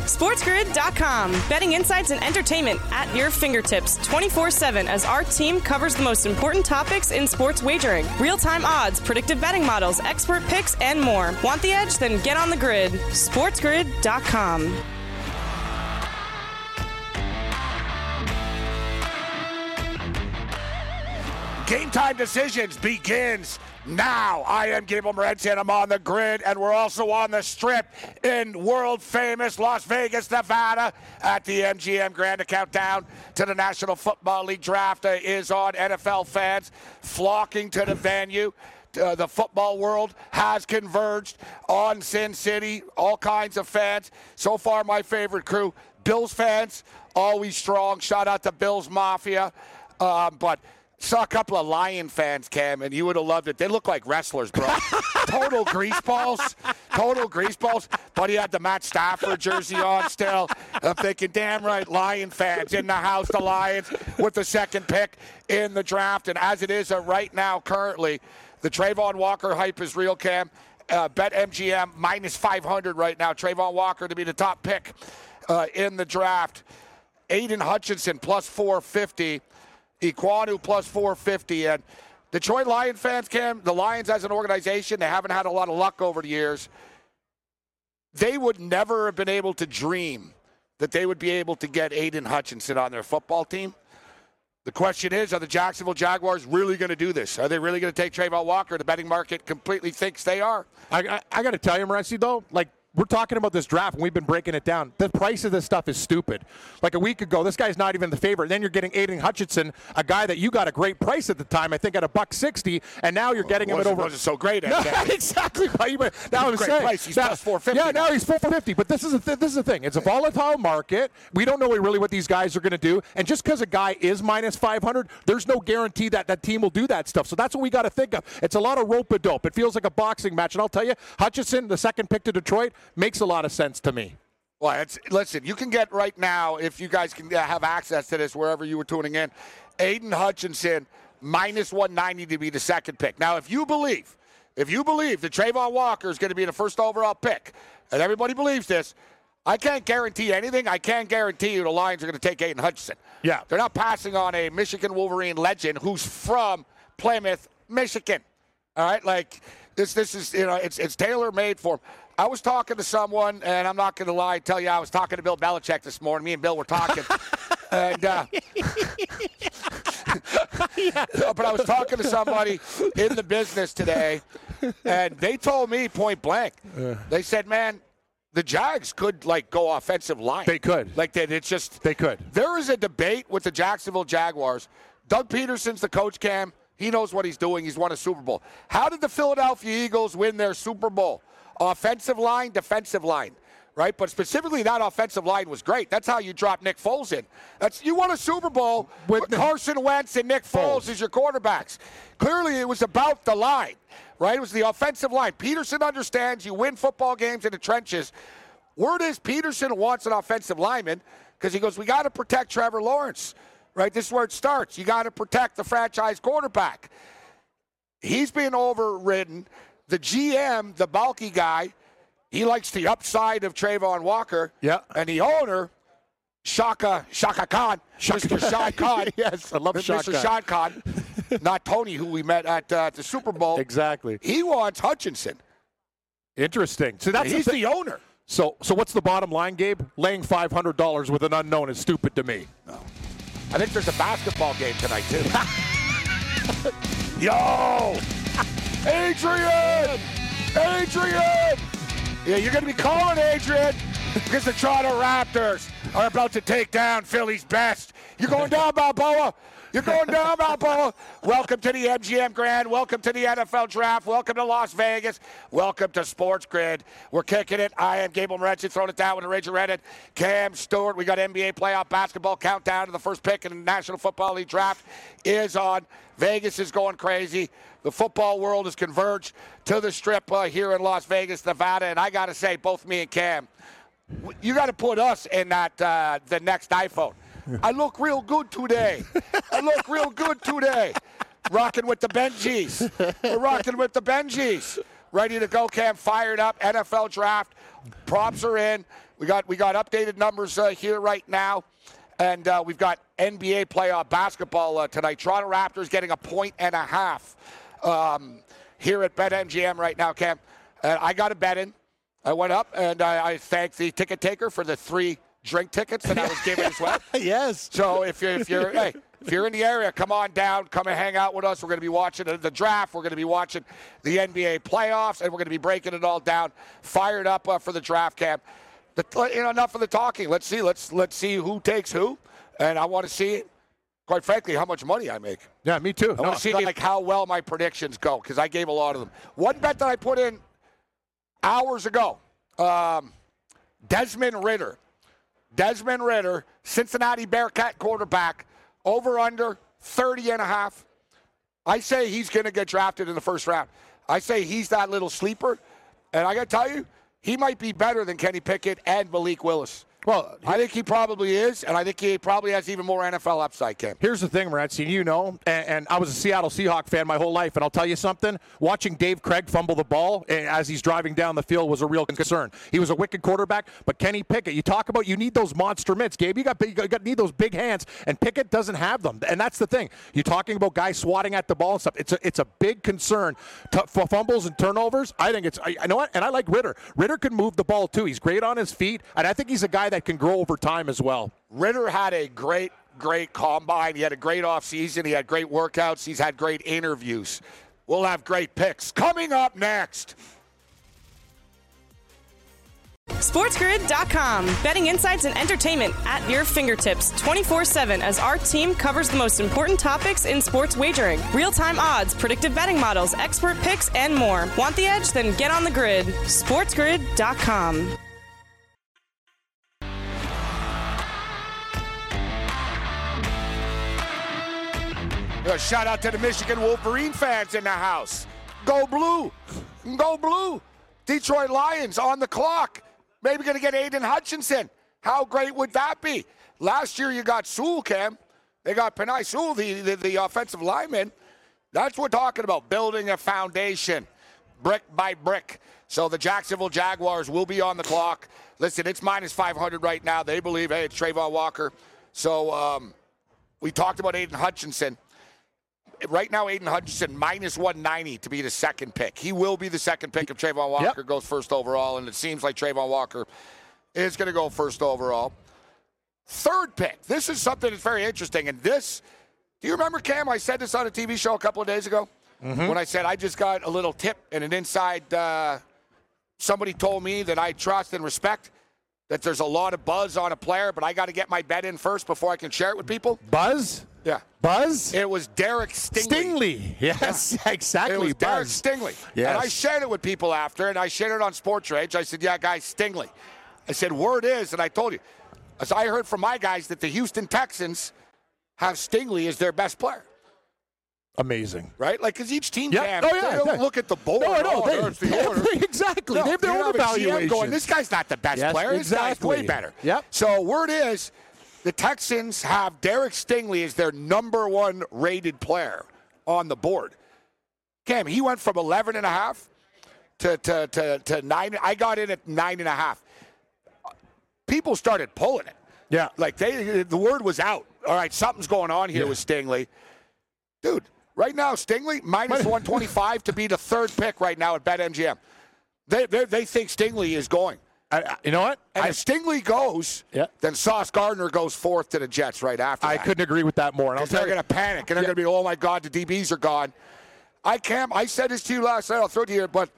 SportsGrid.com. Betting insights and entertainment at your fingertips 24/7 as our team covers the most important topics in sports wagering. Real-time odds, predictive betting models, expert picks, and more. Want the edge? Then get on the grid. SportsGrid.com. Game Time Decisions begins now. I am Gable Morency, and I'm on the grid, and we're also on the Strip in world-famous Las Vegas, Nevada at the MGM Grand. A countdown to the National Football League draft is on. NFL fans flocking to the venue. The football world has converged on Sin City. All kinds of fans. So far, my favorite crew, Bills fans, always strong. Shout out to Bills Mafia. But saw a couple of Lion fans, Cam, and you would have loved it. They look like wrestlers, bro. Total greaseballs. Total greaseballs. But he had the Matt Stafford jersey on still. I'm thinking, damn right, Lion fans in the house, the Lions with the second pick in the draft. And as it is right now, currently, the Trayvon Walker hype is real, Cam. Bet MGM minus 500 right now. Trayvon Walker to be the top pick in the draft. Aiden Hutchinson plus 450. Ekwonu plus 450. And Detroit Lion fans, Cam, the Lions as an organization, they haven't had a lot of luck over the years. They would never have been able to dream that they would be able to get Aiden Hutchinson on their football team. The question is, are the Jacksonville Jaguars really going to do this? Are they really going to take Trayvon Walker? The betting market completely thinks they are. I got to tell you, Morency, though, we're talking about this draft, and we've been breaking it down. The price of this stuff is stupid. Like a week ago, this guy's not even the favorite. Then you're getting Aiden Hutchinson, a guy that you got a great price at the time, I think at $1.60, and now you're getting him at over. Wasn't so great at that. Exactly. Now I'm great saying, price. He's plus 450. Yeah, now he's 450. But this is the thing. It's a volatile market. We don't know really what these guys are going to do. And just because a guy is minus 500, there's no guarantee that that team will do that stuff. So that's what we got to think of. It's a lot of rope-a-dope. It feels like a boxing match. And I'll tell you, Hutchinson, the second pick to Detroit, makes a lot of sense to me. Well, listen, you can get right now, if you guys can have access to this wherever you were tuning in, Aiden Hutchinson minus 190 to be the second pick. Now, if you believe that Trayvon Walker is going to be the first overall pick, and everybody believes this, I can't guarantee anything. I can guarantee you the Lions are going to take Aiden Hutchinson. Yeah. They're not passing on a Michigan Wolverine legend who's from Plymouth, Michigan. All right? This is, it's tailor-made for him. I was talking to someone, and I'm not going to lie, tell you, I was talking to Bill Belichick this morning. Me and Bill were talking. And but I was talking to somebody in the business today, and they told me point blank. They said, man, the Jags could, go offensive line. They could. They could. There is a debate with the Jacksonville Jaguars. Doug Peterson's the coach, Cam. He knows what he's doing. He's won a Super Bowl. How did the Philadelphia Eagles win their Super Bowl? Offensive line, defensive line, right? But specifically, that offensive line was great. That's how you drop Nick Foles in. You won a Super Bowl with Carson Wentz and Nick Foles as your quarterbacks. Clearly, it was about the line, right? It was the offensive line. Peterson understands you win football games in the trenches. Word is Peterson wants an offensive lineman because he goes, we got to protect Trevor Lawrence, right? This is where it starts. You got to protect the franchise quarterback. He's being overridden. The GM, the bulky guy, he likes the upside of Trayvon Walker. Yeah. And the owner, Shaka Khan, Mr. Shad Khan. Yes, I love Mr. Shad Khan. Not Tony, who we met at the Super Bowl. Exactly. He wants Hutchinson. Interesting. So he's the owner. So what's the bottom line, Gabe? Laying $500 with an unknown is stupid to me. No. I think there's a basketball game tonight, too. Yo! Adrian! Yeah, you're going to be calling Adrian because the Toronto Raptors are about to take down Philly's best. You're going down, Balboa. Welcome to the MGM Grand. Welcome to the NFL Draft. Welcome to Las Vegas. Welcome to Sports Grid. We're kicking it. I am Gable Morency, throwing it down with a Rachel Redden. Cam Stewart. We got NBA playoff basketball countdown to the first pick in the National Football League Draft is on. Vegas is going crazy. The football world has converged to the Strip here in Las Vegas, Nevada. And I got to say, both me and Cam, you got to put us in that the next iPhone. I look real good today. Rocking with the Benjis. We're rocking with the Benjis. ready to go, Cam. Fired up. NFL draft. Props are in. We got updated numbers here right now. And we've got NBA playoff basketball tonight. Toronto Raptors getting 1.5 here at BetMGM right now, Cam. And I got a bet in. I went up, and I thanked the ticket taker for the 3 drink tickets that I was given as well. Yes. So if you're in the area, come on down, come and hang out with us. We're going to be watching the draft. We're going to be watching the NBA playoffs, and we're going to be breaking it all down. Fired up for the draft, Cam. Enough of the talking. Let's see who takes who, and I want to see, quite frankly, how much money I make. Yeah, me too. I want to see how well my predictions go, because I gave a lot of them. One bet that I put in hours ago, Desmond Ridder, Cincinnati Bearcat quarterback, over under 30.5. I say he's going to get drafted in the first round. I say he's that little sleeper, and I got to tell you, he might be better than Kenny Pickett and Malik Willis. Well, I think he probably is, and I think he probably has even more NFL upside, Ken. Here's the thing, Morency, and I was a Seattle Seahawks fan my whole life, and I'll tell you something, watching Dave Craig fumble the ball as he's driving down the field was a real concern. He was a wicked quarterback, but Kenny Pickett, you talk about you need those monster mitts, Gabe. You need those big hands, and Pickett doesn't have them, and that's the thing. You're talking about guys swatting at the ball and stuff. It's a big concern for fumbles and turnovers. I think you know what, and I like Ridder. Ridder can move the ball, too. He's great on his feet, and I think he's a guy that can grow over time as well. Ridder had a great combine. He had a great offseason. He had great workouts. He's had great interviews. We'll have great picks coming up next. SportsGrid.com. Betting insights and entertainment at your fingertips 24/7 as our team covers the most important topics in sports wagering. Real-time odds, predictive betting models, expert picks, and more. Want the edge? Then get on the grid. SportsGrid.com. A shout out to the Michigan Wolverine fans in the house. Go blue. Go blue. Detroit Lions on the clock. Maybe going to get Aiden Hutchinson. How great would that be? Last year you got Sewell, Cam. They got Penei Sewell, the offensive lineman. That's what we're talking about, building a foundation, brick by brick. So the Jacksonville Jaguars will be on the clock. Listen, it's minus 500 right now. They believe, hey, it's Trayvon Walker. So we talked about Aiden Hutchinson. Right now, Aiden Hutchinson, minus 190 to be the second pick. He will be the second pick if Trayvon Walker goes first overall, and it seems like Trayvon Walker is going to go first overall. Third pick. This is something that's very interesting. And this, do you remember, Cam, I said this on a TV show a couple of days ago? Mm-hmm. When I said I just got a little tip and an inside, somebody told me that I trust and respect, that there's a lot of buzz on a player, but I got to get my bet in first before I can share it with people. Buzz? Yeah. Buzz? It was Derek Stingley. Yes, exactly. It was Derek Stingley. Yes. And I shared it with people after, and I shared it on Sports Rage. I said, yeah, guys, Stingley. I said, word is, and I told you, as I heard from my guys, that the Houston Texans have Stingley as their best player. Amazing. Right? Like, because each team can. They don't look at the board. There's the order. Exactly. They have their own evaluation. Going, this guy's not the best player. Exactly. This guy's way better. Yep. So word is, the Texans have Derek Stingley as their number one rated player on the board. Cam, he went from 11.5 to 9. I got in at 9.5. People started pulling it. Yeah. Like, the word was out. All right, something's going on here with Stingley. Dude, right now, Stingley, minus 125 to be the third pick right now at BetMGM. They think Stingley is going. You know what? And if Stingley goes, then Sauce Gardner goes fourth to the Jets right after that. I couldn't agree with that more. And they're going to panic, and they're going to be, oh, my God, the DBs are gone. I said this to you last night. I'll throw it to you, but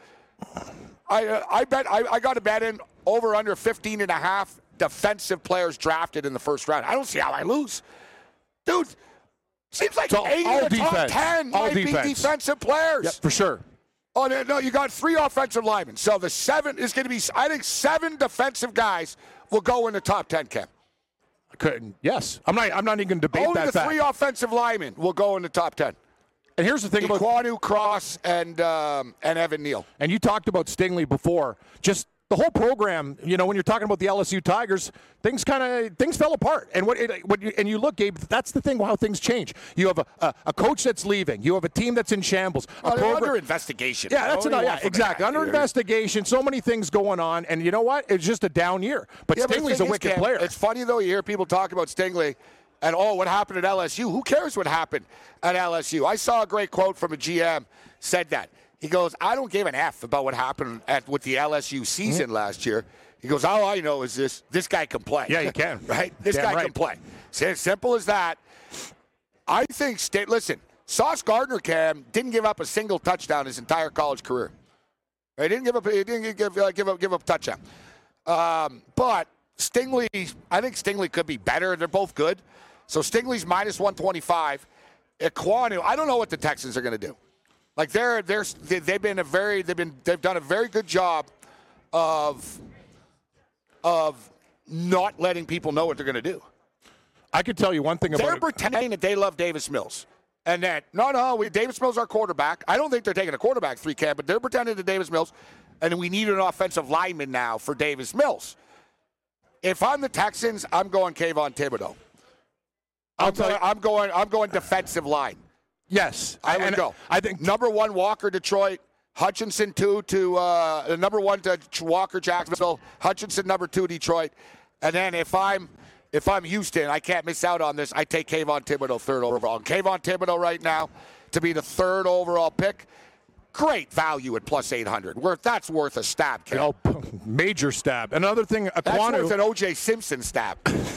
I got a bet in over under 15.5 defensive players drafted in the first round. I don't see how I lose. Dude, seems like 8 of the top 10 might be defensive players. Yep, for sure. Oh, no, you got 3 offensive linemen. So the 7 is going to be, I think 7 defensive guys will go in the top 10, Ken. Yes. I'm not even going to debate Only that the 3 offensive linemen will go in the top 10. And here's the thing about Kwanu, Cross, and Evan Neal. And you talked about Stingley before. Just the whole program, you know, when you're talking about the LSU Tigers, things fell apart. And you look, Gabe, that's the thing, how things change. You have a coach that's leaving. You have a team that's in shambles. Under investigation. Yeah, exactly. Under investigation. So many things going on. And you know what? It's just a down year. But Stingley's a wicked player. It's funny, though, you hear people talk about Stingley and, what happened at LSU? Who cares what happened at LSU? I saw a great quote from a GM said that. He goes, I don't give an F about what happened with the LSU season last year. He goes, all I know is this guy can play. Yeah, he can. Right? This guy can play. It's as simple as that. I think, listen, Sauce Gardner, Cam, didn't give up a single touchdown his entire college career. He didn't give up a touchdown. But Stingley, I think Stingley could be better. They're both good. So Stingley's minus 125. Ekwonu, I don't know what the Texans are going to do. Like they've done a very good job of not letting people know what they're going to do. I could tell you one thing about they're pretending that they love Davis Mills, and that Davis Mills our quarterback. I don't think they're taking a quarterback 3 camp, but they're pretending to Davis Mills, and we need an offensive lineman now for Davis Mills. If I'm the Texans, I'm going Kayvon Thibodeau. I'm going defensive line. Yes, I would go. I think number 1 Walker Detroit, Hutchinson 2 to number 1 to Walker Jacksonville, Hutchinson number 2 Detroit, and then if I'm Houston, I can't miss out on this. I take Kayvon Thibodeau 3rd overall. And Kayvon Thibodeau right now to be the 3rd overall pick, great value at plus 800. That's worth a stab. Oh, major stab. Another thing, Ekwonu, that's worth an O.J. Simpson stab.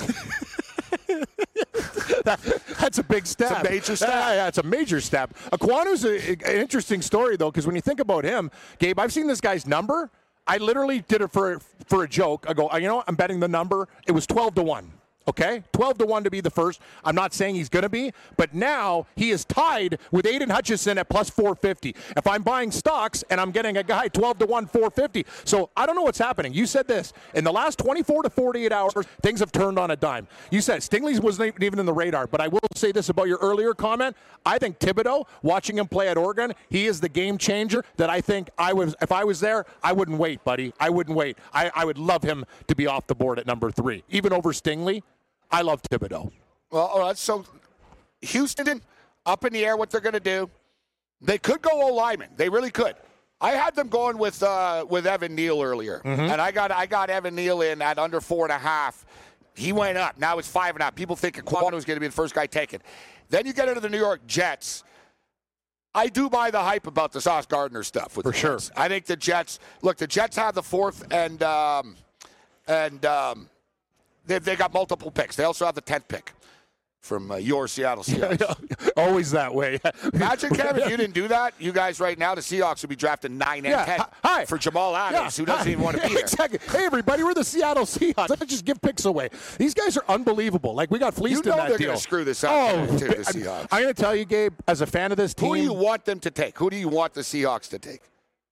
That's a big stab. It's a major stab. Yeah, it's a major stab. Ekwonu's an interesting story, though, because when you think about him, Gabe, I've seen this guy's number. I literally did it for a joke. I go, you know what? I'm betting the number. It was 12-1. Okay? 12-1 to be the first. I'm not saying he's going to be, but now he is tied with Aiden Hutchinson at plus 450. If I'm buying stocks and I'm getting a guy 12-1, 450. So I don't know what's happening. You said this. In the last 24 to 48 hours, things have turned on a dime. You said Stingley wasn't even in the radar, but I will say this about your earlier comment. I think Thibodeau, watching him play at Oregon, he is the game changer that I think if I was there, I wouldn't wait, buddy. I wouldn't wait. I would love him to be off the board at number 3, even over Stingley. I love Thibodeau. Well, all right, so Houston, up in the air what they're going to do. They could go O-lineman. They really could. I had them going with Evan Neal earlier, and I got Evan Neal in at under 4.5. He went up. Now it's 5.5. People think Ekwonu was going to be the first guy taken. Then you get into the New York Jets. I do buy the hype about the Sauce Gardner stuff. For sure. I think the Jets have the 4th and they got multiple picks. They also have the 10th pick from your Seattle Seahawks. Always that way. Imagine, Kevin, if you didn't do that, you guys right now, the Seahawks would be drafting 9 and 10 for Jamal Adams, who doesn't even want to be here. Exactly. Hey, everybody, we're the Seattle Seahawks. Let's just give picks away. These guys are unbelievable. Like, we got fleeced in that deal. They're going to screw this up to the Seahawks. I'm going to tell you, Gabe, as a fan of this team. Who do you want them to take? Who do you want the Seahawks to take?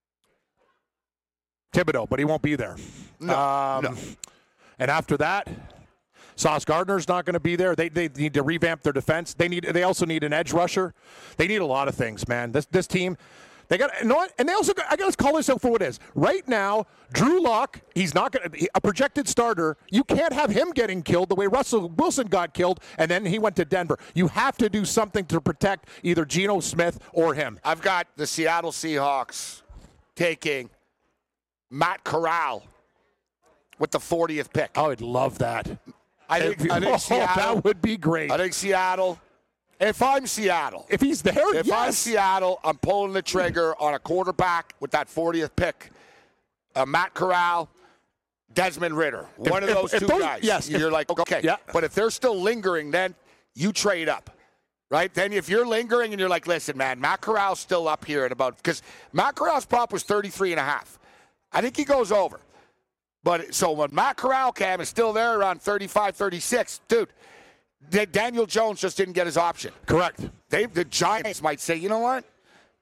Thibodeau, but he won't be there. No. And after that, Sauce Gardner's not going to be there. They need to revamp their defense. They also need an edge rusher. They need a lot of things, man. This team, they got and they also got, I got to call this out for what it is. Right now, Drew Lock, he's not going to a projected starter. You can't have him getting killed the way Russell Wilson got killed, and then he went to Denver. You have to do something to protect either Geno Smith or him. I've got the Seattle Seahawks taking Matt Corral with the 40th pick. I would love that. I think Seattle. That would be great. I think Seattle. If I'm Seattle. If he's there, If I'm Seattle, I'm pulling the trigger on a quarterback with that 40th pick. Matt Corral, Desmond Ridder. One of those two guys. Yes. You're like, okay. Yeah. But if they're still lingering, then you trade up. Right? Then if you're lingering and you're like, listen, man, Matt Corral's still up here at about, because Matt Corral's prop was 33.5. I think he goes over. But so when Matt Corral, Cam, is still there around 35, 36, dude, Daniel Jones just didn't get his option. Correct. The Giants might say, you know what?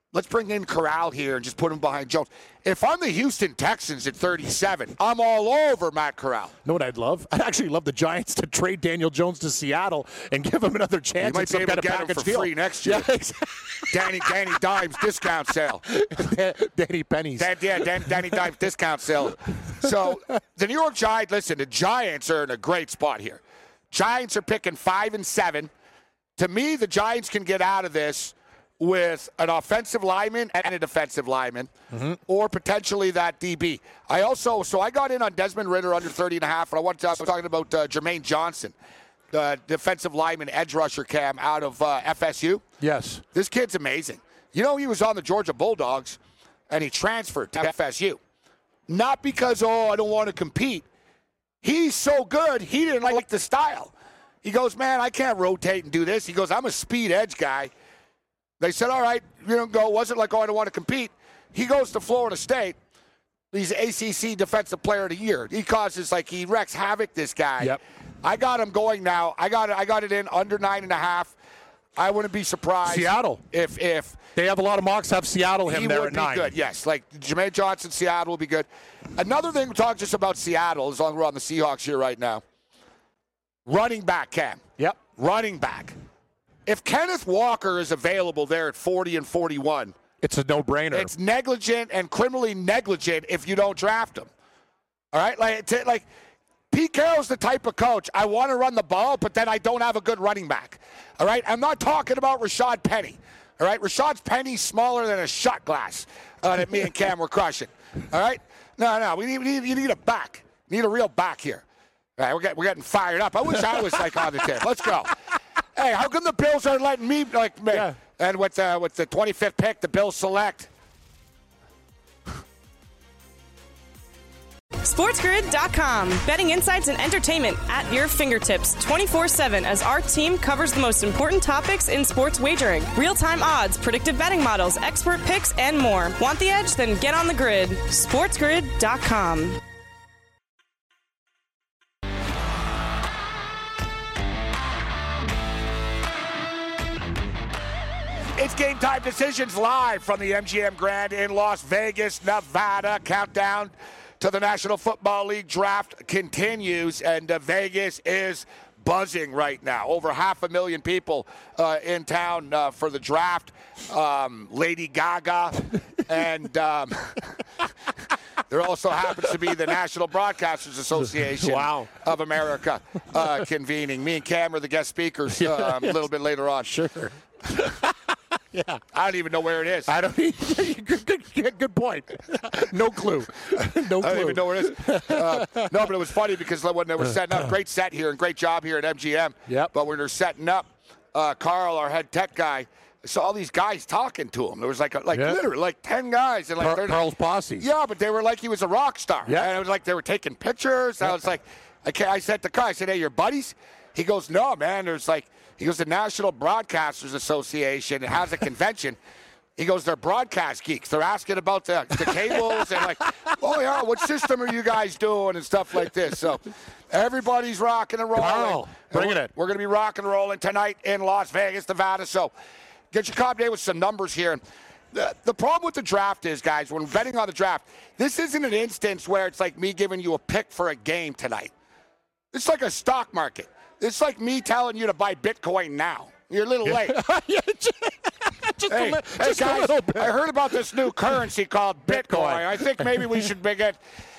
let's bring in Corral here and just put him behind Jones. If I'm the Houston Texans at 37, I'm all over Matt Corral. You know what I'd love? I'd actually love the Giants to trade Daniel Jones to Seattle and give him another chance. You might be able to get him for free next year. Yeah, exactly. Danny Dimes discount sale. Danny Pennies. Danny Dimes discount sale. So the New York Giants, listen, the Giants are in a great spot here. Giants are picking 5 and 7. To me, the Giants can get out of this with an offensive lineman and a defensive lineman, or potentially that DB. I got in on Desmond Ridder under 30.5, and I was talking about Jermaine Johnson, the defensive lineman, edge rusher Cam out of FSU. Yes. This kid's amazing. You know, he was on the Georgia Bulldogs, and he transferred to FSU. Not because, I don't want to compete. He's so good, he didn't like the style. He goes, man, I can't rotate and do this. He goes, I'm a speed edge guy. They said, all right, you don't go. Wasn't like, I don't want to compete. He goes to Florida State. He's ACC Defensive Player of the Year. He wrecks havoc, this guy. Yep. I got him going now. I got it in under 9.5. I wouldn't be surprised. Seattle. If they have a lot of mocks have Seattle him there at 9. He would be good, yes. Like Jermaine Johnson, Seattle will be good. Another thing, we'll talk just about Seattle, as long as we're on the Seahawks here right now. Running back, Cam. Yep. Running back. If Kenneth Walker is available there at 40 and 41, it's a no-brainer. It's negligent and criminally negligent if you don't draft him. All right? Like Pete Carroll's the type of coach, I want to run the ball, but then I don't have a good running back. All right? I'm not talking about Rashad Penny. All right? Rashad Penny's smaller than a shot glass that me and Cam were crushing. All right? No. You need a back. You need a real back here. All right, we're getting fired up. I wish I was on the tip. Let's go. Hey, how come the Bills aren't letting me me? Yeah. And with the 25th pick, the Bills select. SportsGrid.com. Betting insights and entertainment at your fingertips 24/7 as our team covers the most important topics in sports wagering. Real-time odds, predictive betting models, expert picks, and more. Want the edge? Then get on the grid. SportsGrid.com. It's Game Time Decisions live from the MGM Grand in Las Vegas, Nevada. Countdown to the National Football League draft continues, and Vegas is buzzing right now. Over 500,000 people in town for the draft. Lady Gaga, and there also happens to be the National Broadcasters Association of America convening. Me and Cam are the guest speakers a little bit later on. Sure. Yeah. I don't even know where it is. I don't. Good point. No clue. No clue. I don't even know where it is. No, but it was funny because when they were setting up, great set here and great job here at MGM. Yep. But when they're setting up, Carl, our head tech guy, saw all these guys talking to him. There was literally 10 guys. And Carl's posse. Yeah, but they were like he was a rock star. Yeah. And it was like they were taking pictures. I was like, I said to Carl, I said, hey, your buddies? He goes, no, man. He goes, the National Broadcasters Association has a convention. He goes, they're broadcast geeks. They're asking about the cables and oh, yeah, what system are you guys doing and stuff like this. So everybody's rocking and rolling. Carl, bring it. We're going to be rocking and rolling tonight in Las Vegas, Nevada. So get your Cobb Day with some numbers here. The problem with the draft is, guys, when betting on the draft, this isn't an instance where it's like me giving you a pick for a game tonight. It's like a stock market. It's like me telling you to buy Bitcoin now. You're a little late. Just guys, a little bit. I heard about this new currency called Bitcoin. I think maybe we should begin.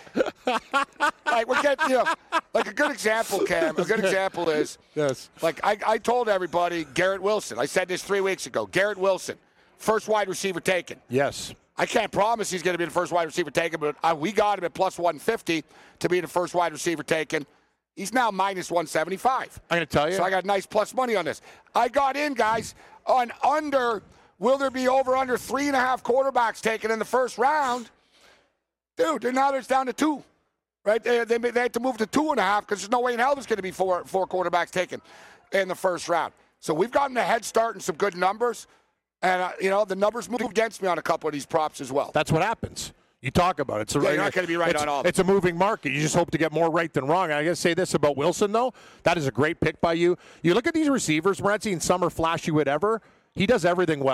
We're getting, like a good example, Cam. A good example is, I told everybody Garrett Wilson. I said this 3 weeks ago. Garrett Wilson, first wide receiver taken. Yes. I can't promise he's going to be the first wide receiver taken, but we got him at plus 150 to be the first wide receiver taken. He's now minus 175. I'm going to tell you. So I got nice plus money on this. I got in, guys, on under. Will there be over under 3.5 quarterbacks taken in the first round? Dude, now it's down to 2. Right? They had to move to 2.5 because there's no way in hell there's going to be four quarterbacks taken in the first round. So we've gotten a head start and some good numbers. And, the numbers move against me on a couple of these props as well. That's what happens. You talk about it. You're not going to be right on all of it. It's a moving market. You just hope to get more right than wrong. And I got to say this about Wilson, though. That is a great pick by you. You look at these receivers. We're not seeing some are flashy, whatever. He does everything well.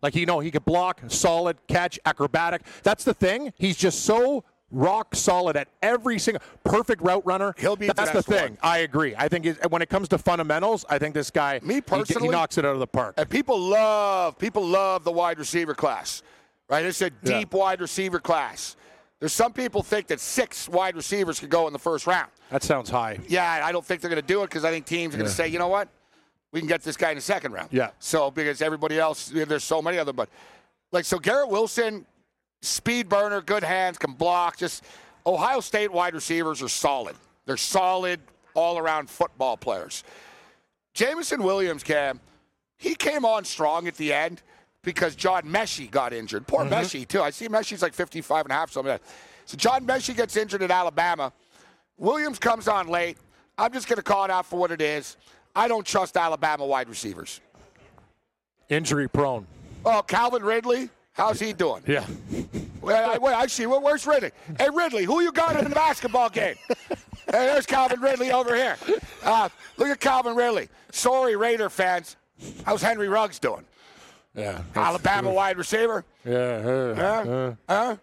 Like, he could block, solid, catch, acrobatic. That's the thing. He's just so rock solid at every single perfect route runner. He'll be That's the thing. I agree. I think when it comes to fundamentals, I think this guy, me personally, he knocks it out of the park. And people love the wide receiver class, right? It's a deep wide receiver class. There's some people think that 6 wide receivers could go in the first round. That sounds high. Yeah, I don't think they're going to do it because I think teams are going to say, you know what, we can get this guy in the second round. Yeah. So because everybody else, there's so many of them, but so Garrett Wilson. Speed burner, good hands, can block. Just Ohio State wide receivers are solid. They're solid all-around football players. Jameson Williams, Cam, he came on strong at the end because John Mechie got injured. Poor Mechie, too. I see Mechie's like 55 and a half, something like that. So John Mechie gets injured at Alabama. Williams comes on late. I'm just going to call it out for what it is. I don't trust Alabama wide receivers. Injury prone. Oh, Calvin Ridley. How's he doing? Yeah. Wait, I see. Where's Ridley? Hey, Ridley, who you got in the basketball game? Hey, there's Calvin Ridley over here. Look at Calvin Ridley. Sorry, Raider fans. How's Henry Ruggs doing? Yeah. Alabama wide receiver? Yeah.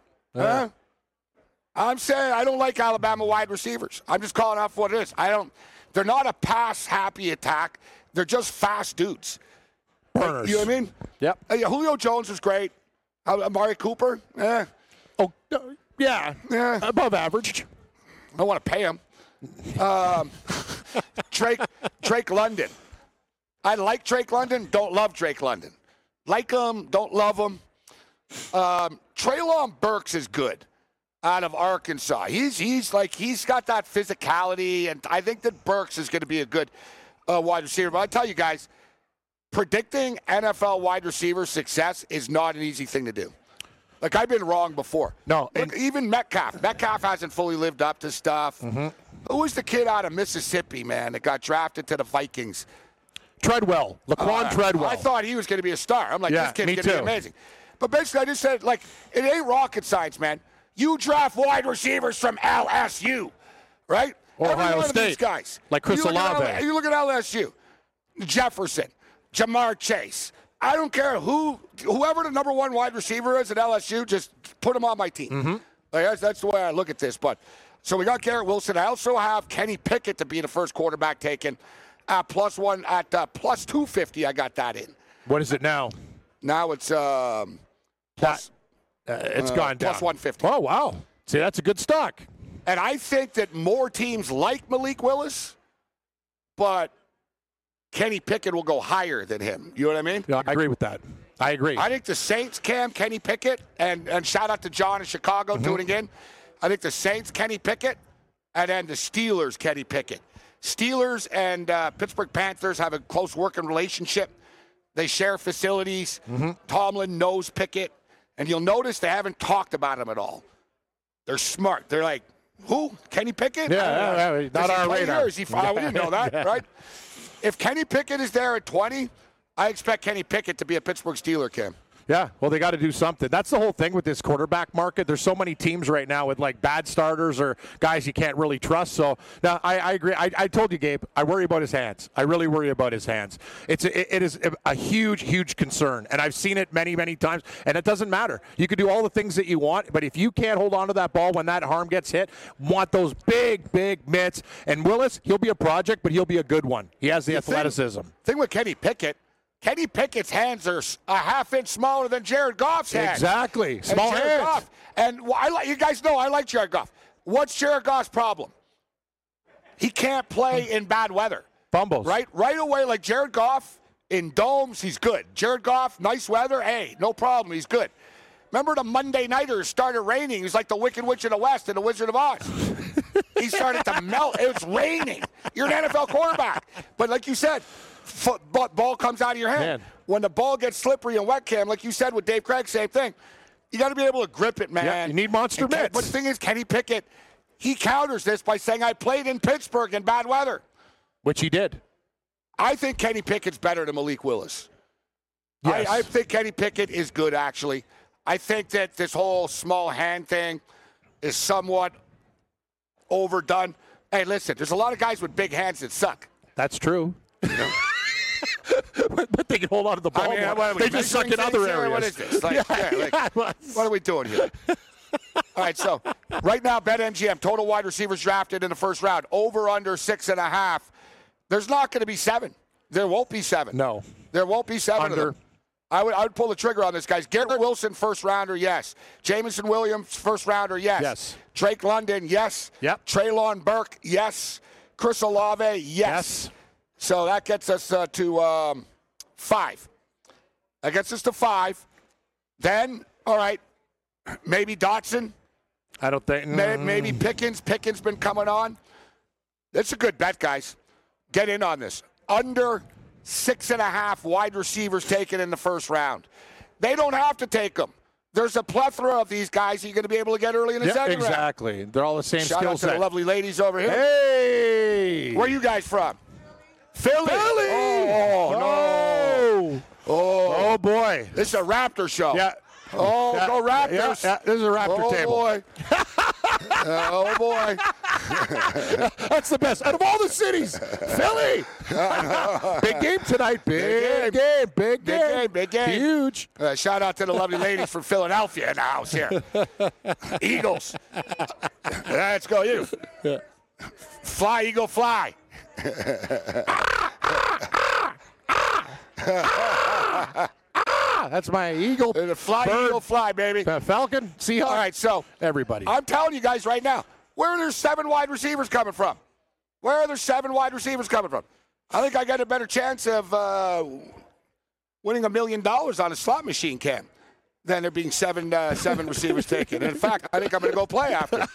I'm saying I don't like Alabama wide receivers. I'm just calling out for what it is. They're not a pass-happy attack. They're just fast dudes. Burners. You know what I mean? Yep. Julio Jones is great. Amari Cooper? Oh, yeah. Above average. I want to pay him. Drake London. I like Drake London. Don't love Drake London. Like him. Don't love him. Treylon Burks is good out of Arkansas. He's got that physicality, and I think that Burks is going to be a good wide receiver. But I tell you guys, predicting NFL wide receiver success is not an easy thing to do. Like, I've been wrong before. No. Look, even Metcalf. Metcalf hasn't fully lived up to stuff. Who was the kid out of Mississippi, man, that got drafted to the Vikings? Treadwell. Laquan Treadwell. I thought he was going to be a star. I'm like, this kid's going to be amazing. But basically, I just said, like, it ain't rocket science, man. You draft wide receivers from LSU, right? Or Every Ohio one State. of these guys. Like Chris Olave. You look at LSU. Jefferson. Jamar Chase. I don't care whoever the number 1 wide receiver is at LSU, just put him on my team. Like, that's the way I look at this. But so we got Garrett Wilson. I also have Kenny Pickett to be the first quarterback taken at +1 at plus 250. I got that in. What is it now? Now it's plus. It's gone down. Plus 150. Oh, wow. See, that's a good stock. And I think that more teams like Malik Willis, but Kenny Pickett will go higher than him. You know what I mean? Yeah, I agree with that. I agree. I think the Saints, Kenny Pickett, and shout out to John in Chicago tuning in. I think the Saints, Kenny Pickett, and then the Steelers, Kenny Pickett. Steelers and Pittsburgh Panthers have a close working relationship. They share facilities. Tomlin knows Pickett. And you'll notice they haven't talked about him at all. They're smart. They're like, who? Kenny Pickett? Yeah, not our radar. We didn't know that, right? If Kenny Pickett is there at 20, I expect Kenny Pickett to be a Pittsburgh Steeler, Kim. Yeah, well, they got to do something. That's the whole thing with this quarterback market. There's so many teams right now with, like, bad starters or guys you can't really trust. So, now, I agree. I told you, Gabe, I worry about his hands. I really worry about his hands. It is a huge, huge concern, and I've seen it many, many times, and it doesn't matter. You can do all the things that you want, but if you can't hold on to that ball when that arm gets hit, want those big, big mitts. And Willis, he'll be a project, but he'll be a good one. He has the athleticism. Thing with Kenny Pickett's hands are a half-inch smaller than Jared Goff's hands. Exactly. Small hands. Goff, and you guys know I like Jared Goff. What's Jared Goff's problem? He can't play in bad weather. Fumbles. Right away, like Jared Goff, in domes, he's good. Jared Goff, nice weather, hey, no problem, he's good. Remember the Monday Nighters started raining. He was like the Wicked Witch of the West and the Wizard of Oz. He started to melt. It was raining. You're an NFL quarterback. But like you said, ball comes out of your hand. Man. When the ball gets slippery and wet, Cam, like you said with Dave Craig, same thing. You got to be able to grip it, man. Yeah, you need monster mitts. But the thing is, Kenny Pickett, he counters this by saying, I played in Pittsburgh in bad weather. Which he did. I think Kenny Pickett's better than Malik Willis. Yes. I think Kenny Pickett is good, actually. I think that this whole small hand thing is somewhat overdone. Hey, listen, there's a lot of guys with big hands that suck. That's true. But they can hold on to the ball more. They just suck in other areas. What is this? What are we doing here? All right, so right now, BetMGM, total wide receivers drafted in the first round, over under 6.5. There's not going to be 7. There won't be 7. No. There won't be 7 Under. of them. I would pull the trigger on this, guys. Garrett Wilson, first rounder, yes. Jameson Williams, first rounder, yes. Yes. Drake London, yes. Yep. Treylon Burke, yes. Chris Olave, yes. So that gets us to 5. That gets us to 5. Then, all right, maybe Dotson. I don't think. Maybe Pickens. Pickens been coming on. That's a good bet, guys. Get in on this. Under 6.5 wide receivers taken in the first round. They don't have to take them. There's a plethora of these guys you're going to be able to get early in the second round. Exactly. They're all the same skill set. Shout out to the lovely ladies over here. Hey! Where are you guys from? Philly! Oh, no. Oh, boy. This is a Raptor show. Yeah. Oh, yeah. Go Raptors. Yeah. This is a Raptor table. Boy. Oh, boy. That's the best. Out of all the cities, Philly. Big game tonight. Big game. Huge. Shout out to the lovely ladies from Philadelphia in the house here. Eagles. Let's go, you. Yeah. Fly, Eagle, fly. That's my eagle. The fly, bird, Eagle, fly, baby. Falcon, Seahawk. All right, so everybody. I'm telling you guys right now, where are there 7 wide receivers coming from? Where are there 7 wide receivers coming from? I think I got a better chance of winning $1 million on a slot machine, Cam, than there being 7 receivers taken. And in fact, I think I'm going to go play after.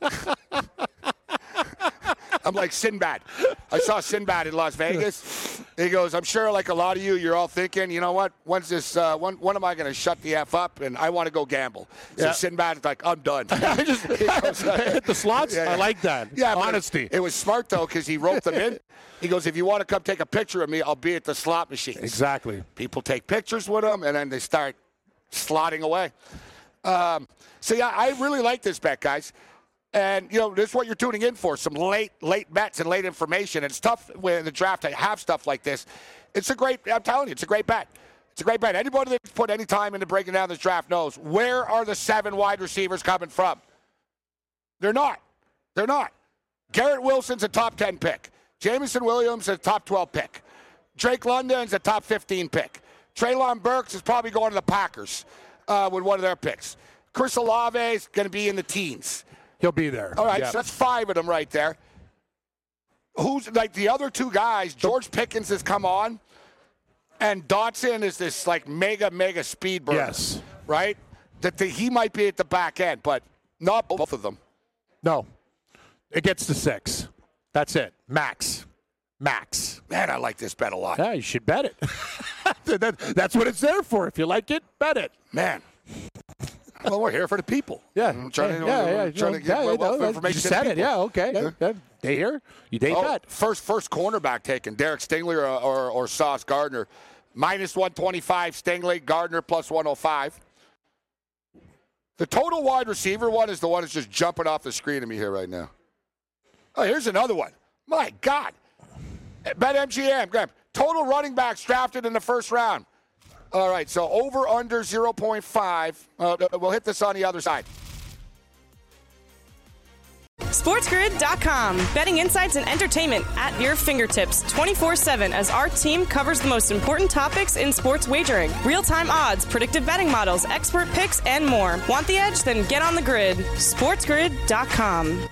I'm like Sinbad. I saw Sinbad in Las Vegas. He goes, I'm sure like a lot of you're all thinking, you know what? When's this? When am I going to shut the F up? And I want to go gamble. So Sinbad's like, I'm done. I just hit the slots. Yeah. I like that. Yeah, honesty. It was smart, though, because he wrote them in. He goes, if you want to come take a picture of me, I'll be at the slot machines. Exactly. People take pictures with him, and then they start slotting away. So, yeah, I really like this bet, guys. And, you know, this is what you're tuning in for, some late bets and late information. And it's tough when the draft to have stuff like this. It's a great, I'm telling you, it's a great bet. It's a great bet. Anybody that's put any time into breaking down this draft knows, where are the 7 wide receivers coming from? They're not. Garrett Wilson's a top 10 pick. Jameson Williams a top 12 pick. Drake London's a top 15 pick. Treylon Burks is probably going to the Packers with one of their picks. Chris Olave is going to be in the teens. He'll be there. All right, so that's 5 of them right there. Who's like the other 2 guys? George Pickens has come on, and Dotson is this like mega speed burner. Yes. Right? He might be at the back end, but not both of them. No. It gets to 6. That's it. Max. Man, I like this bet a lot. Yeah, you should bet it. That's what it's there for. If you like it, bet it. Man. Well, we're here for the people. Yeah. I'm trying to get wealth information. You said it. Yeah, okay. Yeah. They hear. They bet. First cornerback taken, Derek Stingley or Sauce Gardner. Minus 125 Stingley, Gardner plus 105. The total wide receiver one is the one that's just jumping off the screen to me here right now. Oh, here's another one. My God. BetMGM, Graham. Total running backs drafted in the first round. All right, so over under 0.5. We'll hit this on the other side. SportsGrid.com. Betting insights and entertainment at your fingertips 24/7 as our team covers the most important topics in sports wagering. Real-time odds, predictive betting models, expert picks, and more. Want the edge? Then get on the grid. SportsGrid.com.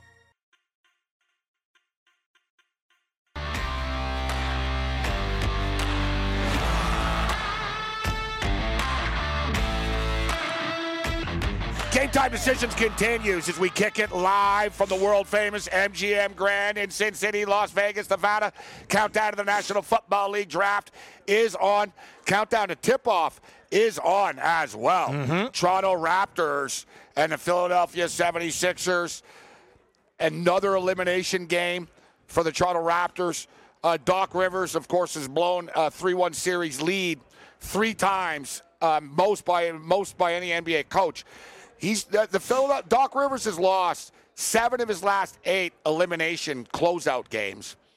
Game Time Decisions continues as we kick it live from the world-famous MGM Grand in Sin City, Las Vegas, Nevada. Countdown to the National Football League draft is on. Countdown to tip-off is on as well. Toronto Raptors and the Philadelphia 76ers. Another elimination game for the Toronto Raptors. Doc Rivers, of course, has blown a 3-1 series lead 3 times, most by any NBA coach. Doc Rivers has lost 7 of his last 8 elimination closeout games.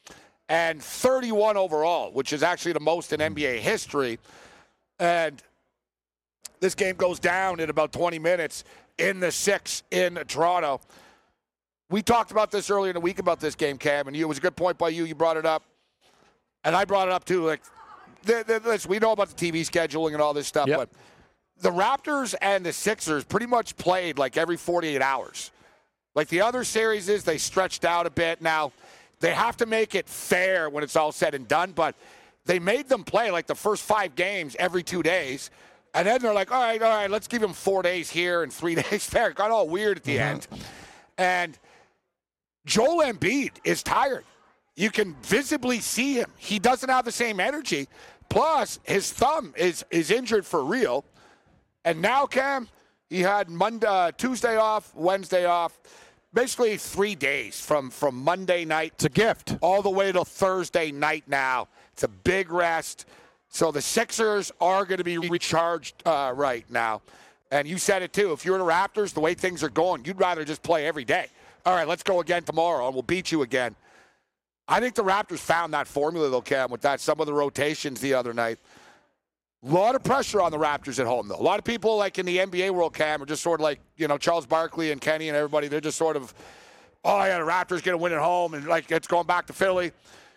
and 31 overall, which is actually the most in NBA history. And this game goes down in about 20 minutes in the 6 in Toronto. We talked about this earlier in the week about this game, Cam, and it was a good point by you. You brought it up. And I brought it up, too. Like, listen, we know about the TV scheduling and all this stuff, but the Raptors and the Sixers pretty much played like every 48 hours. Like the other series is they stretched out a bit. Now, they have to make it fair when it's all said and done, but they made them play like the first 5 games every 2 days. And then they're like, all right, let's give them 4 days here and 3 days there. It got all weird at the end. And Joel Embiid is tired. You can visibly see him. He doesn't have the same energy. Plus, his thumb is injured for real. And now, Cam, he had Tuesday off, Wednesday off. Basically 3 days from Monday night. It's a gift. All the way to Thursday night now. It's a big rest. So the Sixers are going to be recharged right now. And you said it, too. If you're the Raptors, the way things are going, you'd rather just play every day. All right, let's go again tomorrow, and we'll beat you again. I think the Raptors found that formula, though, Cam, with that some of the rotations the other night. A lot of pressure on the Raptors at home, though. A lot of people, like in the NBA world, Cam, are just sort of like, Charles Barkley and Kenny and everybody. They're just sort of, oh, yeah, the Raptors going to win at home, and, like, it's going back to Philly.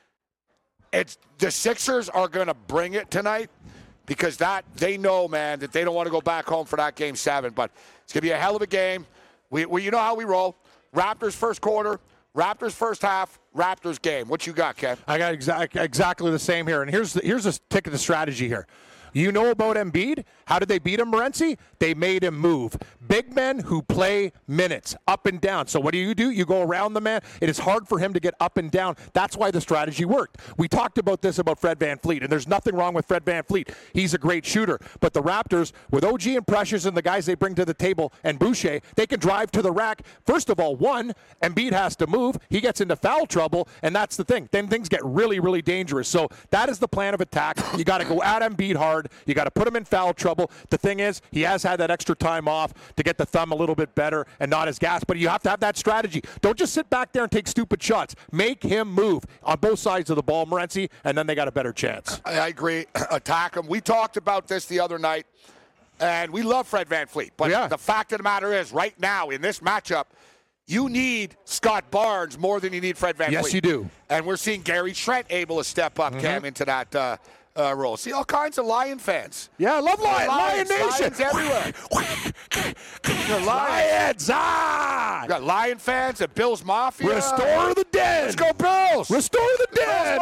The Sixers are going to bring it tonight because they know, man, that they don't want to go back home for that Game 7. But it's going to be a hell of a game. You know how we roll. Raptors first quarter, Raptors first half, Raptors game. What you got, Kev? I got exactly the same here. And here's a tick of the strategy here. You know about Embiid? How did they beat him, Morency? They made him move. Big men who play minutes, up and down. So what do? You go around the man. It is hard for him to get up and down. That's why the strategy worked. We talked about this about Fred VanVleet, and there's nothing wrong with Fred VanVleet. He's a great shooter. But the Raptors, with OG and Precious and the guys they bring to the table and Boucher, they can drive to the rack. First of all, Embiid has to move. He gets into foul trouble, and that's the thing. Then things get really, really dangerous. So that is the plan of attack. You got to go at Embiid hard. You got to put him in foul trouble. The thing is, he has had that extra time off to get the thumb a little bit better and not as gassed. But you have to have that strategy. Don't just sit back there and take stupid shots. Make him move on both sides of the ball, Morency, and then they got a better chance. I agree. Attack him. We talked about this the other night, and we love Fred VanVleet. But the fact of the matter is, right now in this matchup, you need Scott Barnes more than you need Fred VanVleet. Yes, you do. And we're seeing Gary Trent able to step up, Cam, into that role. See all kinds of Lion fans. Yeah, I love Lion Nation. Lions everywhere. Lions. You got Lion fans at Bills Mafia. Restore the dead. Let's go Bills. Restore the dead.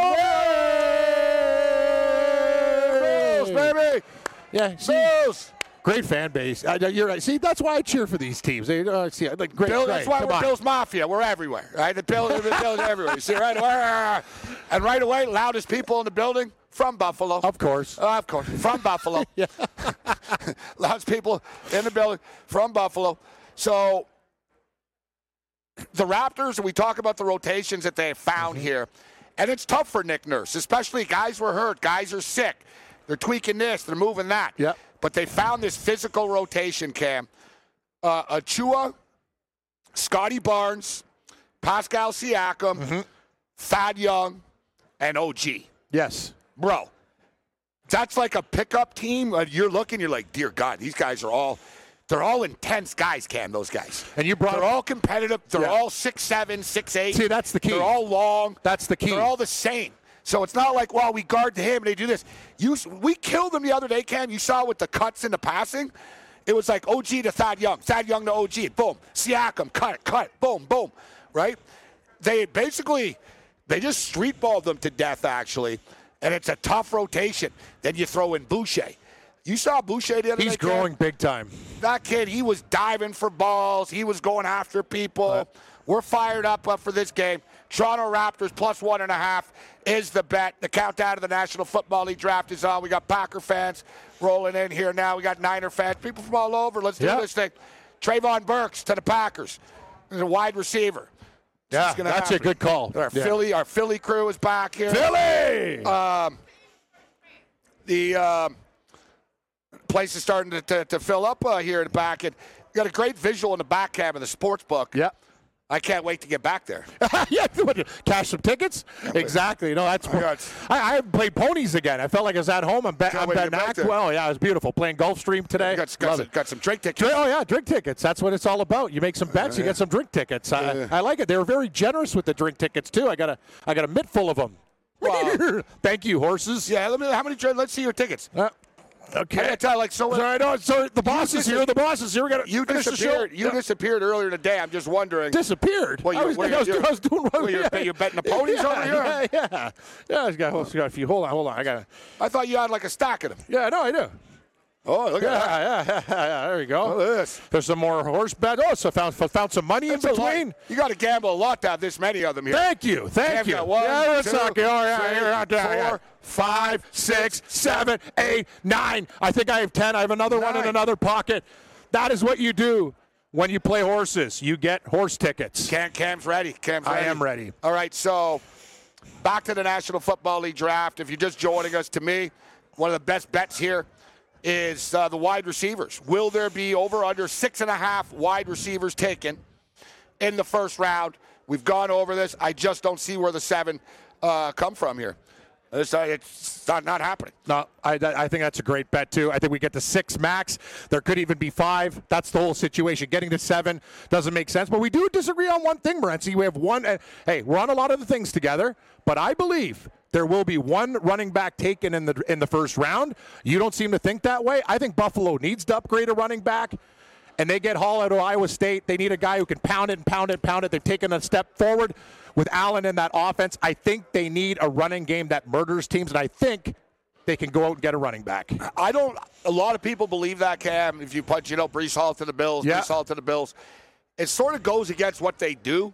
Bills, baby. Yeah, Bills. Great fan base. You're right. See, that's why I cheer for these teams. Great. That's why we're Bills Mafia. We're everywhere, right? The Bills are everywhere. You see, right? And right away, loudest people in the building from Buffalo. Of course. From Buffalo. Loudest people in the building from Buffalo. So the Raptors, and we talk about the rotations that they have found here, and it's tough for Nick Nurse, especially guys were hurt, guys are sick. They're tweaking this, they're moving that. Yep. But they found this physical rotation, Cam. Achua, Scotty Barnes, Pascal Siakam, Thad Young, and OG. Yes. Bro, that's like a pickup team. You're like, dear God, these guys are they're all intense guys, Cam, those guys. And they're all competitive. They're all 6'7", 6'8". See, that's the key. They're all long. That's the key. They're all the same. So it's not like, well, we guard to him and they do this. We killed them the other day, Cam. You saw with the cuts in the passing. It was like OG to Thad Young to OG, boom. Siakam, cut, boom, boom, right? They just street balled them to death, actually, and it's a tough rotation. Then you throw in Boucher. You saw Boucher the other day, He's growing big time. That kid, he was diving for balls. He was going after people. We're fired up for this game. Toronto Raptors plus 1.5 is the bet. The countdown to the National Football League draft is on. We got Packer fans rolling in here now. We got Niner fans, people from all over. Let's do this thing. Trayvon Burks to the Packers. He's a wide receiver. Yeah, that's a good call. Our Philly crew is back here. Philly! The place is starting to fill up here in the back. And we got a great visual in the back cam of the sports book. Yeah. I can't wait to get back there. Yeah, cash some tickets. Exactly. No, that's. I played ponies again. I felt like I was at home. I'm betting Well, yeah, it was beautiful. Playing Gulfstream today. Got some drink tickets. Oh yeah, drink tickets. That's what it's all about. You make some bets, you get some drink tickets. I like it. They were very generous with the drink tickets too. I got a mitt full of them. Wow. Thank you, horses. Yeah. How many? Let's see your tickets. Okay. I gotta tell you, like, so the boss is here. The boss is here. We got you disappeared. You disappeared earlier today. I'm just wondering. Disappeared. Well, I was doing. You're betting the ponies over here. Yeah. I got a few. Hold on. I thought you had like a stack of them. Yeah, no, I do. Oh, look at that. Yeah. There you go. Look at this. There's some more horse bets. Oh, so found some money in between. You got to gamble a lot to have this many of them here. Thank you. One, 2, 4, 5, 6, 7, 8, 9. I think I have 10. I have another 1 in another pocket. That is what you do when you play horses. You get horse tickets. Cam's ready. I am ready. All right, so back to the National Football League draft. If you're just joining us, to me, one of the best bets here is the wide receivers. Will there be over under 6.5 wide receivers taken in the first round? We've gone over this. I just don't see where the 7 come from here. It's not happening. No, I think that's a great bet, too. I think we get to 6 max. There could even be 5. That's the whole situation. Getting to 7 doesn't make sense. But we do disagree on one thing, Morency. We have one. Hey, we're on a lot of the things together. But I believe there will be one running back taken in the first round. You don't seem to think that way. I think Buffalo needs to upgrade a running back. And they get Hall out of Iowa State. They need a guy who can pound it. They've taken a step forward with Allen in that offense. I think they need a running game that murders teams, and I think they can go out and get a running back. A lot of people believe that, Cam. If you punch, Breece Hall to the Bills, Breece Hall to the Bills. It sort of goes against what they do.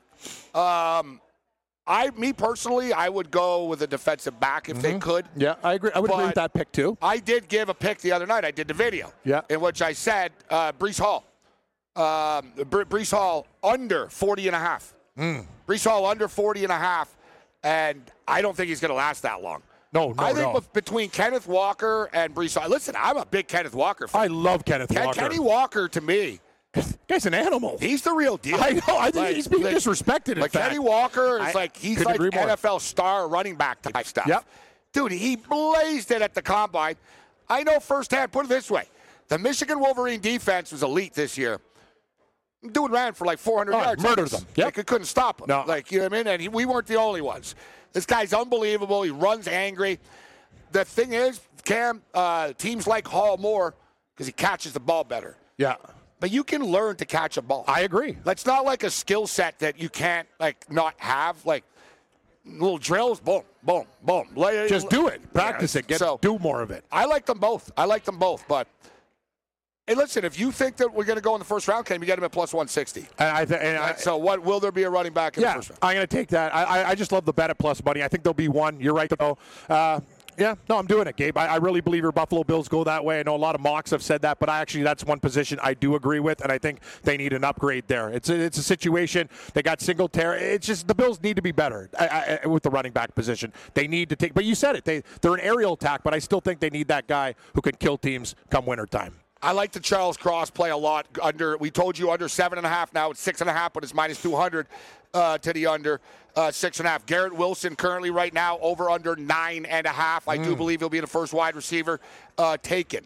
Me personally, I would go with a defensive back if they could. Yeah, I agree. I would agree with that pick, too. I did give a pick the other night. I did the video in which I said Breece Hall. Breece Hall under 40.5. Breece Hall under 40.5, and I don't think he's going to last that long. No. I think between Kenneth Walker and Breece Hall. Listen, I'm a big Kenneth Walker fan. I love Kenneth Walker. Kenny Walker, to me, guy's an animal. He's the real deal. I know. I think he's being disrespected. Like Kenny Walker is he's like NFL star running back type stuff. Yep. Dude, he blazed it at the combine. I know firsthand. Put it this way: the Michigan Wolverine defense was elite this year. Dude ran for like 400 yards. Murdered them. Yep. Like, it couldn't stop him. No. Like, you know what I mean? And we weren't the only ones. This guy's unbelievable. He runs angry. The thing is, Cam, teams like Hall more because he catches the ball better. Yeah. But you can learn to catch a ball. I agree. That's not like a skill set that you can't not have. Like little drills, boom, boom, boom. Just do it. Practice it. Do more of it. I like them both. But hey, listen, if you think that we're going to go in the first round, Cam, you get him at plus 160. So what will there be a running back in the first round? I'm going to take that. I just love the bet at plus money. I think there'll be one. You're right, though. I'm doing it, Gabe. I really believe your Buffalo Bills go that way. I know a lot of mocks have said that, but that's one position I do agree with, and I think they need an upgrade there. It's a situation. They got Singletary. It's just the Bills need to be better with the running back position. They need to take – but you said it. They're an aerial attack, but I still think they need that guy who can kill teams come wintertime. I like the Charles Cross play a lot. We told you under 7.5. Now it's 6.5, but it's minus 200 to the under 6.5. Garrett Wilson currently right now over under 9.5. I do believe he'll be the first wide receiver taken.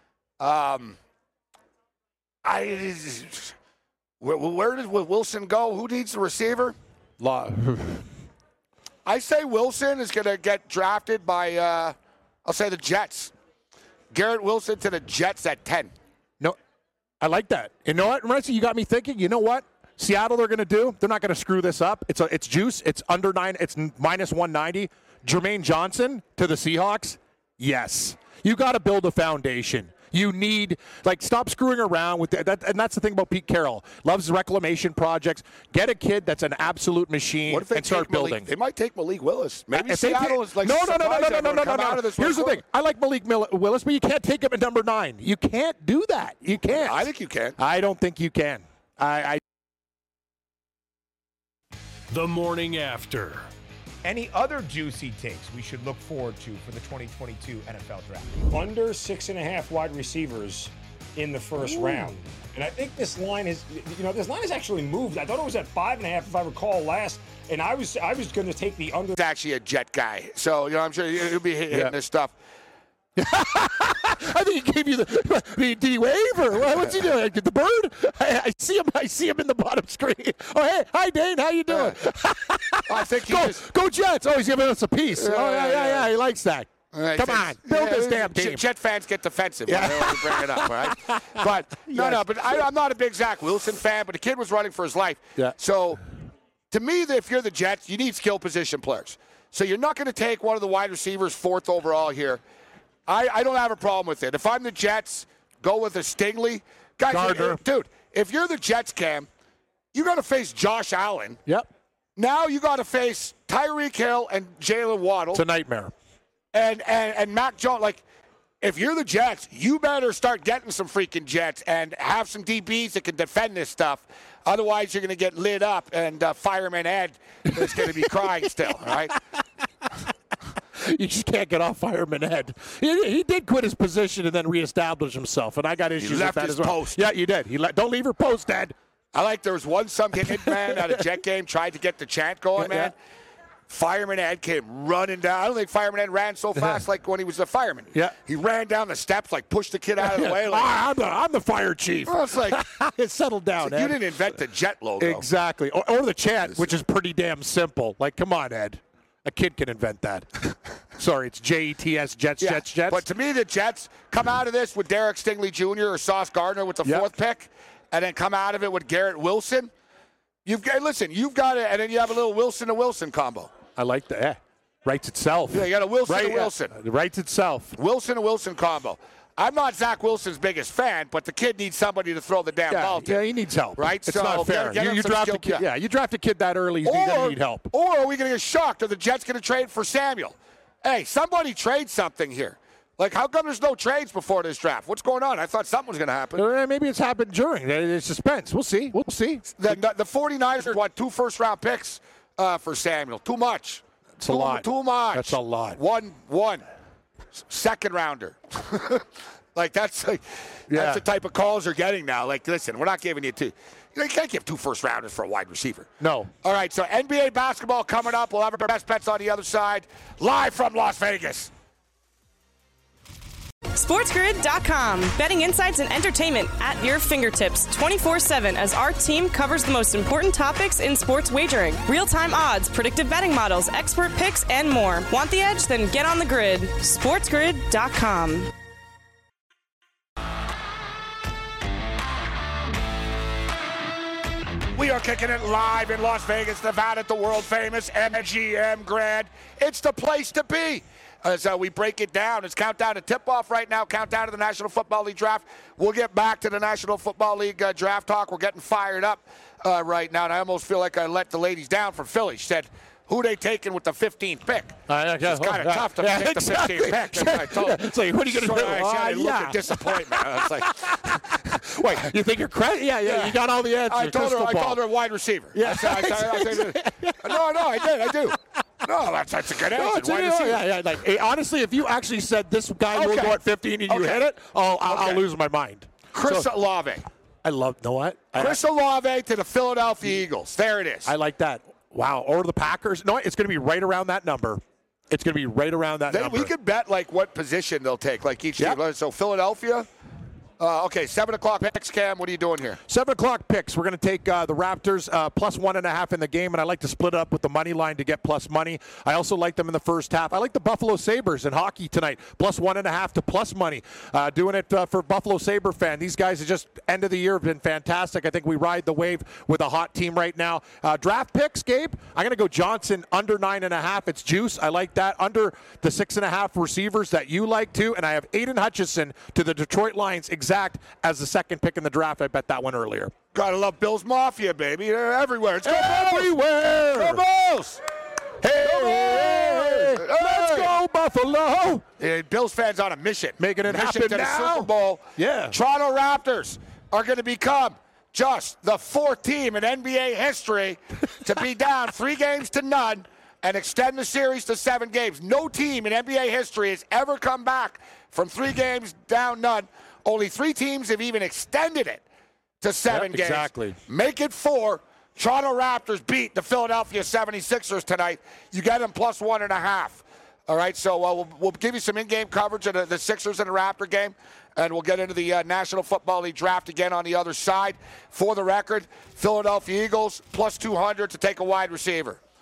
Where does Wilson go? Who needs the receiver? I say Wilson is going to get drafted by, I'll say the Jets. Garrett Wilson to the Jets at 10. No, I like that. You know what, Morency? You got me thinking. You know what? Seattle, they're going to do. They're not going to screw this up. It's juice. It's under 9. It's minus 190. Jermaine Johnson to the Seahawks. Yes, you got to build a foundation. You need, stop screwing around with that. And that's the thing about Pete Carroll. Loves reclamation projects. Get a kid that's an absolute machine and start building. They might take Malik Willis. Maybe Seattle is No. Here's the thing. I like Malik Willis, but you can't take him at number 9. You can't do that. You can't. I think you can. I don't think you can. The morning after. Any other juicy takes we should look forward to for the 2022 NFL Draft? Under 6.5 wide receivers in the first round. And I think this line has actually moved. I thought it was at 5.5, if I recall last. And I was going to take the under. He's actually a Jet guy, so I'm sure he'll be hitting this stuff. I think he gave you did he wave or what's he doing? The bird? I see him in the bottom screen. Oh, hey, hi Dane, how you doing? I think go Jets. Oh, he's giving us a piece. Yeah, he likes that. Right, Come on, build this damn team. Jet fans get defensive when they always bring it up, right? But but I'm not a big Zach Wilson fan, but the kid was running for his life. Yeah. So to me, if you're the Jets, you need skill position players. So you're not going to take one of the wide receivers 4th overall here. I don't have a problem with it. If I'm the Jets, go with a Stingley. Guys, Gardner. Dude, if you're the Jets, Cam, you got to face Josh Allen. Yep. Now you got to face Tyreek Hill and Jalen Waddle. It's a nightmare. And Mac Jones, like, if you're the Jets, you better start getting some freaking Jets and have some DBs that can defend this stuff. Otherwise, you're going to get lit up, and Fireman Ed is going to be crying still, all right? You just can't get off Fireman Ed. He did quit his position and then reestablish himself, and I got issues with that as well. Post. Yeah, you did. Don't leave your post, Ed. I like there was some hitman at a Jet game tried to get the chant going, man. Yeah. Fireman Ed came running down. I don't think Fireman Ed ran so fast like when he was a fireman. Yeah. He ran down the steps, like pushed the kid out of the way. Like, I'm the fire chief. Well, it's like, settled down, Ed. You didn't invent the Jet logo. Exactly. Or the chant, which is pretty damn simple. Like, come on, Ed. A kid can invent that. Sorry, it's Jets, Jets. But to me, the Jets come out of this with Derek Stingley Jr. or Sauce Gardner with the 4th pick, and then come out of it with Garrett Wilson. You've got it, and then you have a little Wilson to Wilson combo. I like that. Yeah. Writes itself. Yeah, you got a Wilson to Wilson. Writes itself. Wilson to Wilson combo. I'm not Zach Wilson's biggest fan, but the kid needs somebody to throw the damn ball to. Yeah, he needs help. Right? It's not fair. You draft a kid. Yeah, you draft a kid that early, he's going to need help. Or are we going to get shocked? Are the Jets going to trade for Samuel? Hey, somebody trade something here. Like, how come there's no trades before this draft? What's going on? I thought something was going to happen. Maybe it's happened during. It's suspense. We'll see. The 49ers want 2 first-round picks for Samuel. Too much. It's a lot. Too much. That's a lot. One second rounder. That's the type of calls they're getting now. Like, listen, we're not giving you 2. You can't give 2 first-rounders for a wide receiver. No. All right, so NBA basketball coming up. We'll have our best bets on the other side. Live from Las Vegas. SportsGrid.com. Betting insights and entertainment at your fingertips 24/7 as our team covers the most important topics in sports wagering. Real-time odds, predictive betting models, expert picks, and more. Want the edge? Then get on the grid. SportsGrid.com. We are kicking it live in Las Vegas, Nevada at the world-famous MGM Grand. It's the place to be. As we break it down, it's countdown to tip-off right now, countdown to the National Football League draft. We'll get back to the National Football League draft talk. We're getting fired up right now, and I almost feel like I let the ladies down from Philly. She said, who they taking with the 15th pick? It's kind of tough to pick the 15th pick. I told her. It's like, what are you going to do? I look at disappointment. I was like, wait, you think you're crazy? Yeah, you got all the answers. I called her a wide receiver. Yeah. I do. No, that's a good answer. Wide receiver. Yeah. Like, honestly, if you actually said this guy will go at 15 and you hit it, I'll lose my mind. Chris Olave. I love, know what? Chris Olave to the Philadelphia Eagles. There it is. I like that. Wow. Or the Packers. No, it's going to be right around that number. It's going to be right around that number. We could bet, like, what position they'll take, like, each team. So, Philadelphia. 7 o'clock picks, Cam. What are you doing here? 7 o'clock picks. We're going to take the Raptors plus 1.5 in the game, and I like to split it up with the money line to get plus money. I also like them in the first half. I like the Buffalo Sabres in hockey tonight, plus 1.5 to plus money. Doing it for Buffalo Sabre fan. These guys are just end of the year have been fantastic. I think we ride the wave with a hot team right now. Draft picks, Gabe. I'm going to go Johnson under 9.5. It's juice. I like that. Under the 6.5 receivers that you like too. And I have Aiden Hutchinson to the Detroit Lions exact as the second pick in the draft. I bet that one earlier. Gotta love Bills Mafia, baby. They're everywhere. It's everywhere. Go Bills! Hey, let's go Buffalo! Bills fans on a mission. Making it happen to the now. Super Bowl. Yeah. Toronto Raptors are going to become just the 4th team in NBA history to be down 3-0 and extend the series to 7 games. No team in NBA history has ever come back from 3 games down none. Only 3 teams have even extended it to 7 games. Exactly. Make it 4. Toronto Raptors beat the Philadelphia 76ers tonight. You get them plus 1.5. All right, so we'll give you some in-game coverage of the Sixers and the Raptor game, and we'll get into the National Football League draft again on the other side. For the record, Philadelphia Eagles plus 200 to take a wide receiver.